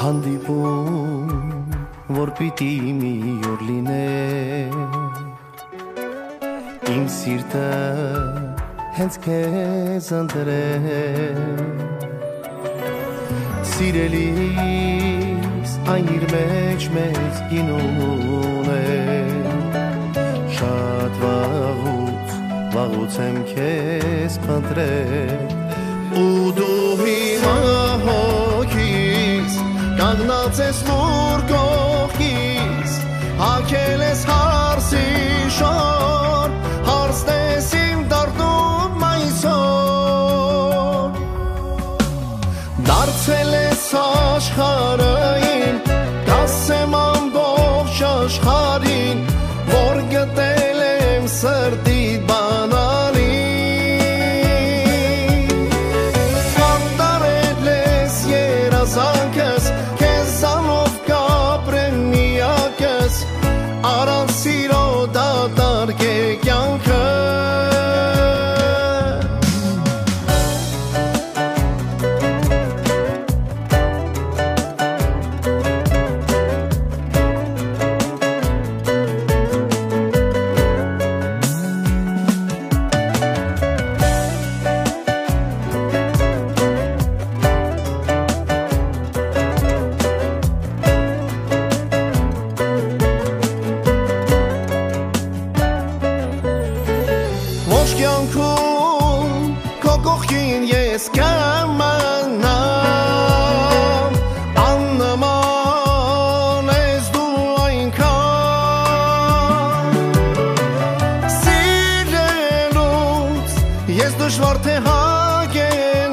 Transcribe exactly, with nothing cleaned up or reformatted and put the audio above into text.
Հանդիպում, որ պիտի մի օր լիներ Իմ սիրտը հենց քեզ ընտրել Սիրելիս այն իր մեջ մեծ գինուն է Շատ վաղուց, վաղուց եմ քեզ փնտրել Ու դու հիմա հոգիս Կանգնած ես մոր կողքիս Հագել ես հարսի շոր Հարսնես իմ դարդում այսօր Դարձել ես աշխարհային Կասեմ ամբողջ աշխարհին Որ գտել եմ սրտիդ բանալին Կատարել ես երազանքս Քեզանով կապրեմ միակս Առանց սիրո դատարկ է կյանքը Կյանքում քո կողքին ես կմնամ Աննման ես դու այնքան Սիրելուց ես դժվար թե հագեմ